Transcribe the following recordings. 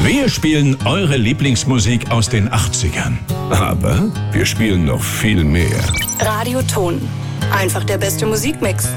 Wir spielen eure Lieblingsmusik aus den 80ern. Aber wir spielen noch viel mehr. Radioton. Einfach der beste Musikmix.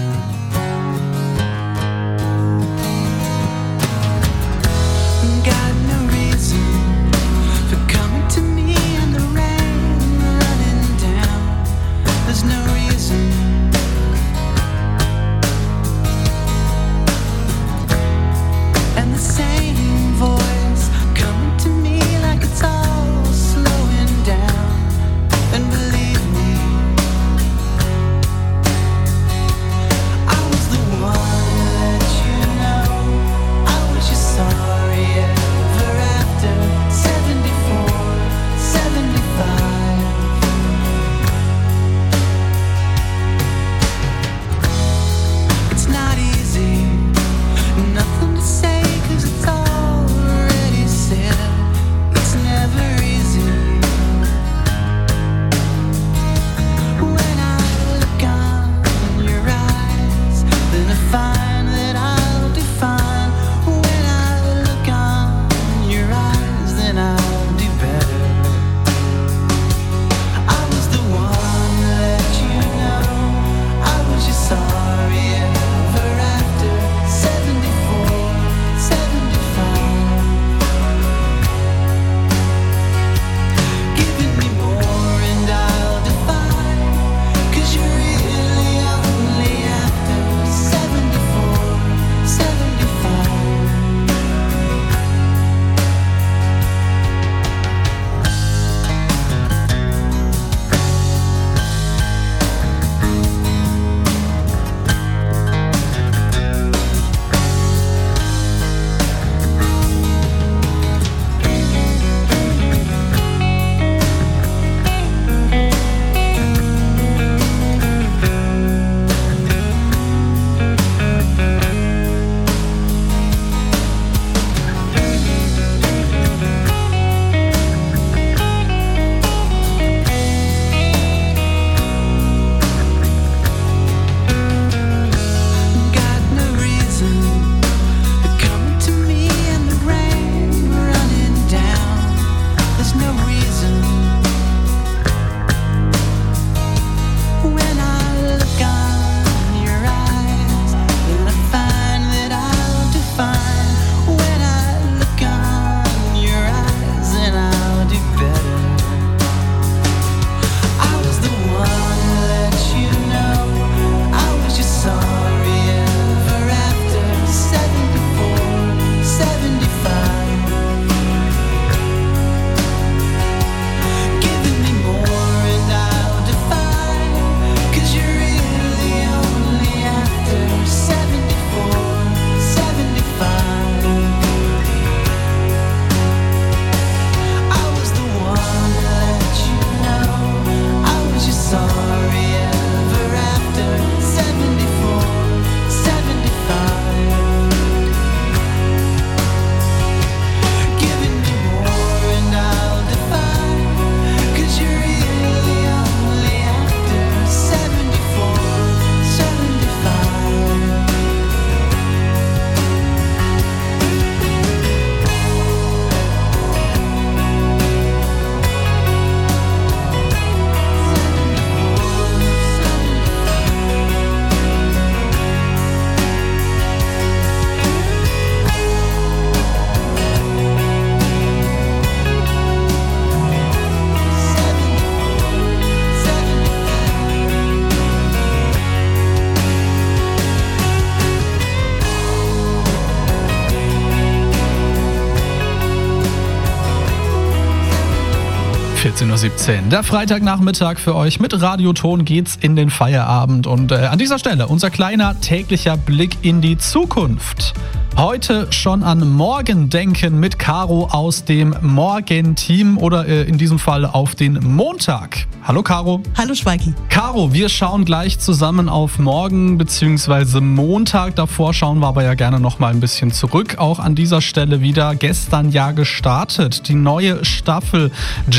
Der Freitagnachmittag für euch mit Radioton geht's in den Feierabend und an dieser Stelle unser kleiner täglicher Blick in die Zukunft. Heute schon an morgen denken mit Caro aus dem Morgen-Team oder in diesem Fall auf den Montag. Hallo Caro. Hallo Schweiki. Caro, wir schauen gleich zusammen auf morgen bzw. Montag. Davor schauen wir aber ja gerne noch mal ein bisschen zurück. Auch an dieser Stelle wieder gestern ja gestartet. Die neue Staffel Germany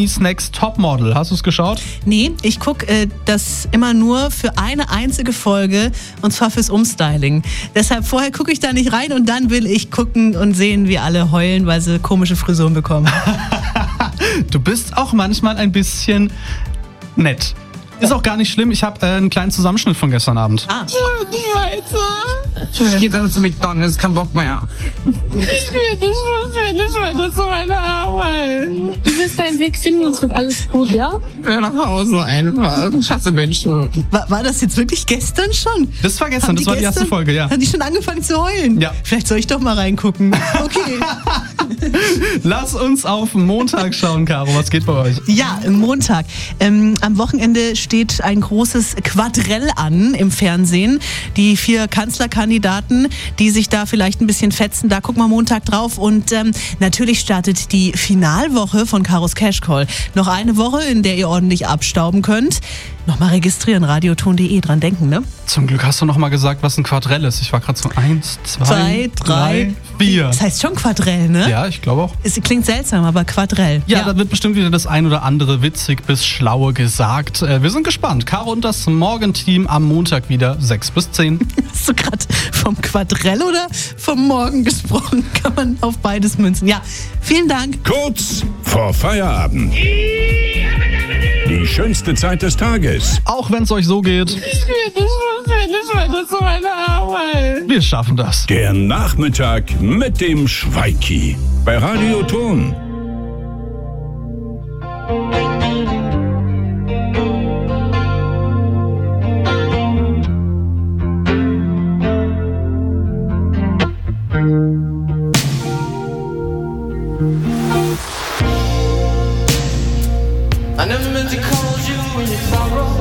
Germany's Next Topmodel. Hast du es geschaut? Nee, ich gucke das immer nur für eine einzige Folge und zwar fürs Umstyling. Deshalb vorher gucke ich da nicht rein und dann will ich gucken und sehen, wie alle heulen, weil sie komische Frisuren bekommen. Du bist auch manchmal ein bisschen nett. Ist auch gar nicht schlimm. Ich habe einen kleinen Zusammenschnitt von gestern Abend. Ich geh dann zu McDonald's, kein Bock mehr. Ich will nicht weiter zu meiner Arbeit. Du wirst deinen Weg finden und es wird alles gut, ja? Ja, nach Hause einfach. Schatze Menschen. War das jetzt wirklich gestern schon? Das war gestern, das war die erste Folge, ja. Haben die schon angefangen zu heulen? Ja. Vielleicht soll ich doch mal reingucken. Okay. Lass uns auf Montag schauen, Caro. Was geht bei euch? Ja, Montag. Am Wochenende steht ein großes Quadrell an im Fernsehen. Die 4 Kanzlerkandidaten, die sich da vielleicht ein bisschen fetzen, da gucken wir Montag drauf. Und natürlich startet die Finalwoche von Karos Cash Call. Noch eine Woche, in der ihr ordentlich abstauben könnt. Nochmal registrieren, radioton.de, dran denken, ne? Zum Glück hast du noch mal gesagt, was ein Quadrell ist. Ich war gerade so 1, 2, 3, 4. Das heißt schon Quadrell, ne? Ja, ich glaube auch. Es klingt seltsam, aber Quadrell. Ja, da wird bestimmt wieder das ein oder andere witzig bis schlaue gesagt. Wir sind gespannt. Caro und das Morgenteam am Montag wieder 6 bis 10. Hast du gerade vom Quadrell oder vom Morgen gesprochen? Kann man auf beides münzen. Ja, vielen Dank. Kurz vor Feierabend. Die schönste Zeit des Tages. Auch wenn es euch so geht. Ich will nicht weiter zu meiner Arbeit. Wir schaffen das. Der Nachmittag mit dem Schweiki. Bei Radio Ton. I never meant to call you in your sorrow.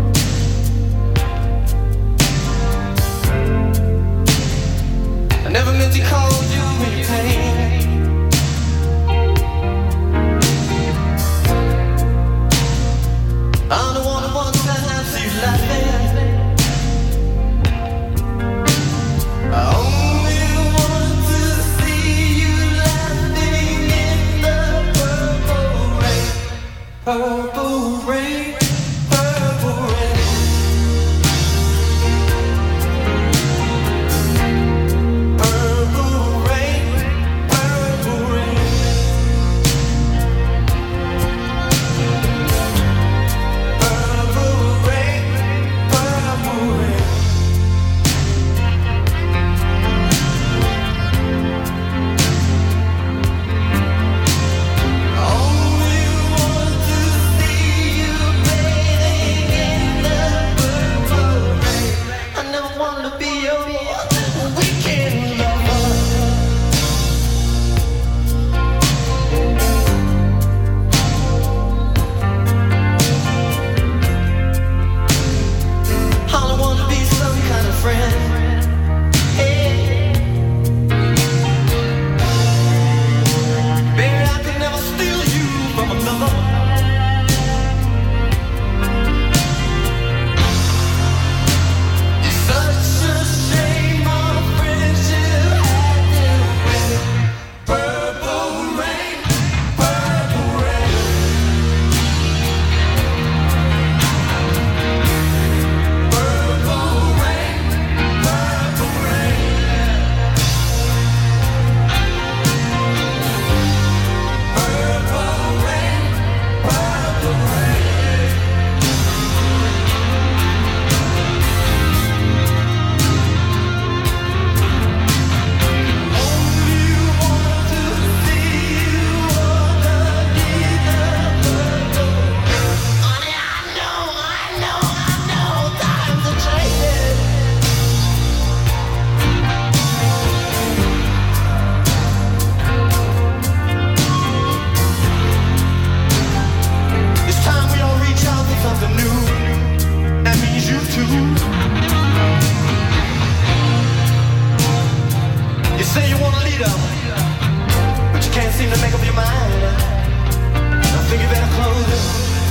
I never meant to call you in your pain. I'm the one who wants to have you laughing. I only want to see you laughing in the purple rain. Purple rain, purple rain. Purple rain, purple rain. Purple rain, purple rain. Only want to see you bathing in the purple rain. I never wanted to be your weekend lover. I don't want to be some kind of friend. Hey. Baby, I could never steal you from another. It's such a shame our friendship had to end. Purple rain, purple rain. Purple rain, purple rain. Purple rain, purple rain. Only want to see you underneath the purple rain. Honey, I know, times are changing. It's time we all reach out for something new. That means you too. You say you want a leader, but you can't seem to make up your mind. I think you better close it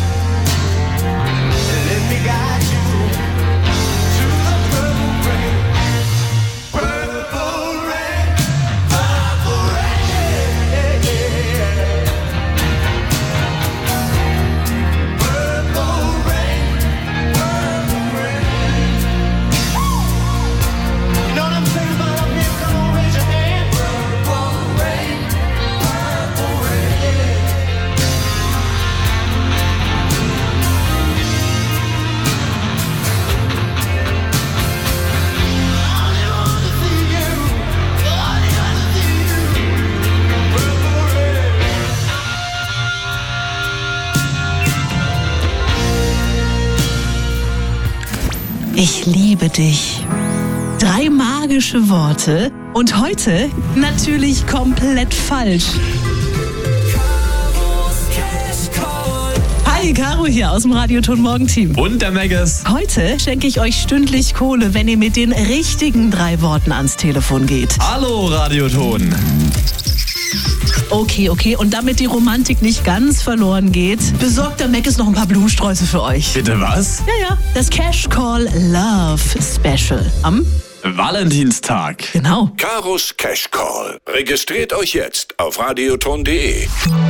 and let me guide you to the purple rain. Purple rain, purple rain. Ich liebe dich. 3 magische Worte und heute natürlich komplett falsch. Hi, Caro hier aus dem Radioton Morgenteam. Und der Megas. Heute schenke ich euch stündlich Kohle, wenn ihr mit den richtigen 3 Worten ans Telefon geht. Hallo Radioton. Okay. Und damit die Romantik nicht ganz verloren geht, besorgt der Megas noch ein paar Blumensträuße für euch. Bitte was? Ja, das Cash Call Love Special am Valentinstag. Genau. Karos Cash Call. Registriert euch jetzt auf radioton.de.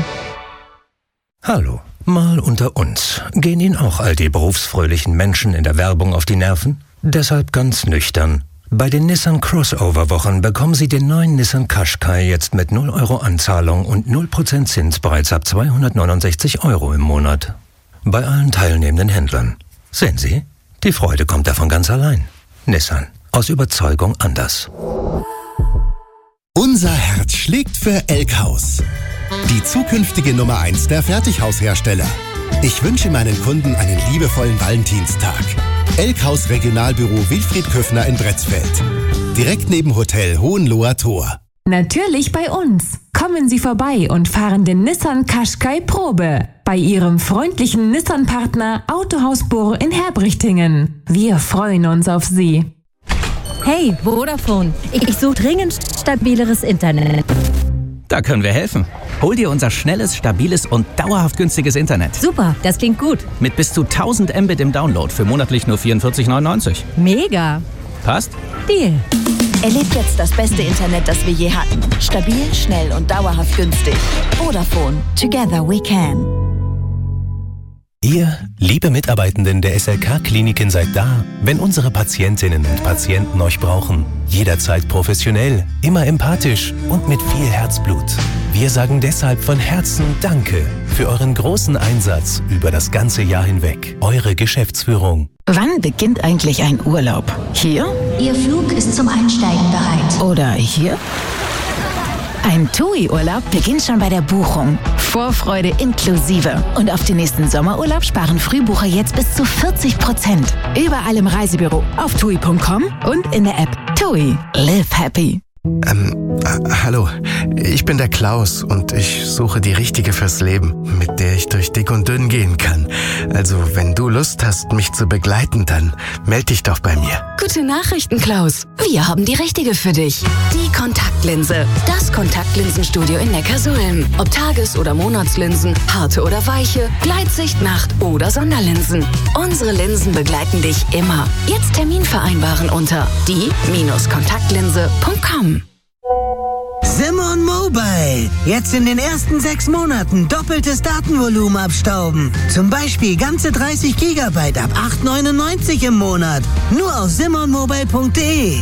Hallo, mal unter uns. Gehen Ihnen auch all die berufsfröhlichen Menschen in der Werbung auf die Nerven? Deshalb ganz nüchtern. Bei den Nissan Crossover-Wochen bekommen Sie den neuen Nissan Qashqai jetzt mit 0 € Anzahlung und 0% Zins bereits ab 269 € im Monat. Bei allen teilnehmenden Händlern. Sehen Sie, die Freude kommt davon ganz allein. Nissan, aus Überzeugung anders. Unser Herz schlägt für Elkhaus. Die zukünftige Nummer 1 der Fertighaushersteller. Ich wünsche meinen Kunden einen liebevollen Valentinstag. Elkhaus Regionalbüro Wilfried Köffner in Bretzfeld. Direkt neben Hotel Hohenloher Tor. Natürlich bei uns. Kommen Sie vorbei und fahren den Nissan Qashqai Probe. Bei Ihrem freundlichen Nissan-Partner Autohaus Burr in Herbrichtingen. Wir freuen uns auf Sie. Hey, Vodafone. Ich suche dringend stabileres Internet. Da können wir helfen. Hol dir unser schnelles, stabiles und dauerhaft günstiges Internet. Super, das klingt gut. Mit bis zu 1000 Mbit im Download für monatlich nur 44,99. Mega. Passt? Deal. Erlebt jetzt das beste Internet, das wir je hatten. Stabil, schnell und dauerhaft günstig. Vodafone. Together we can. Ihr, liebe Mitarbeitenden der SLK-Kliniken, seid da, wenn unsere Patientinnen und Patienten euch brauchen. Jederzeit professionell, immer empathisch und mit viel Herzblut. Wir sagen deshalb von Herzen Danke für euren großen Einsatz über das ganze Jahr hinweg. Eure Geschäftsführung. Wann beginnt eigentlich ein Urlaub? Hier? Ihr Flug ist zum Einsteigen bereit. Oder hier? Ein TUI-Urlaub beginnt schon bei der Buchung. Vorfreude inklusive. Und auf den nächsten Sommerurlaub sparen Frühbucher jetzt bis zu 40%. Überall im Reisebüro, auf TUI.com und in der App. TUI. Live happy. Hallo, ich bin der Klaus und ich suche die Richtige fürs Leben, mit der ich durch dick und dünn gehen kann. Also, wenn du Lust hast, mich zu begleiten, dann meld dich doch bei mir. Gute Nachrichten, Klaus. Wir haben die Richtige für dich. Die Kontaktlinse. Das Kontaktlinsenstudio in Neckarsulm. Ob Tages- oder Monatslinsen, harte oder weiche, Gleitsicht, Nacht- oder Sonderlinsen. Unsere Linsen begleiten dich immer. Jetzt Termin vereinbaren unter die-kontaktlinse.com. Simon Mobile. Jetzt in den ersten 6 Monaten doppeltes Datenvolumen abstauben. Zum Beispiel ganze 30 GB ab 8,99 im Monat. Nur auf simonmobile.de.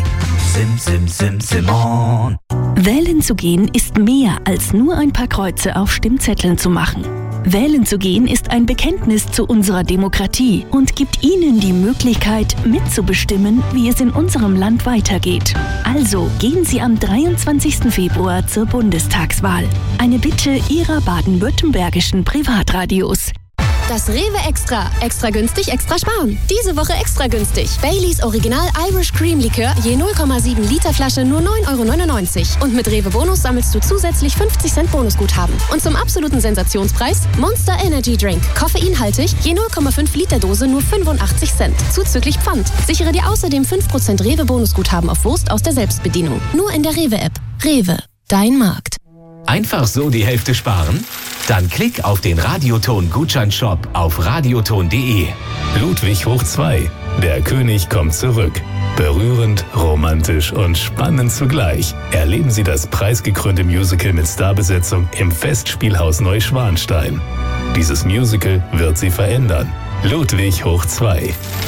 Simon. Wählen zu gehen ist mehr als nur ein paar Kreuze auf Stimmzetteln zu machen. Wählen zu gehen ist ein Bekenntnis zu unserer Demokratie und gibt Ihnen die Möglichkeit, mitzubestimmen, wie es in unserem Land weitergeht. Also gehen Sie am 23. Februar zur Bundestagswahl. Eine Bitte Ihrer baden-württembergischen Privatradios. Das Rewe Extra. Extra günstig, extra sparen. Diese Woche extra günstig. Baileys Original Irish Cream Likör je 0,7 Liter Flasche nur 9,99 €. Und mit Rewe Bonus sammelst du zusätzlich 50 Cent Bonusguthaben. Und zum absoluten Sensationspreis Monster Energy Drink. Koffeinhaltig je 0,5 Liter Dose nur 85 Cent. Zuzüglich Pfand. Sichere dir außerdem 5% Rewe Bonusguthaben auf Wurst aus der Selbstbedienung. Nur in der Rewe App. Rewe. Dein Markt. Einfach so die Hälfte sparen? Dann klick auf den Radioton-Gutscheinshop auf radioton.de. Ludwig hoch 2. Der König kommt zurück. Berührend, romantisch und spannend zugleich. Erleben Sie das preisgekrönte Musical mit Starbesetzung im Festspielhaus Neuschwanstein. Dieses Musical wird Sie verändern. Ludwig hoch 2.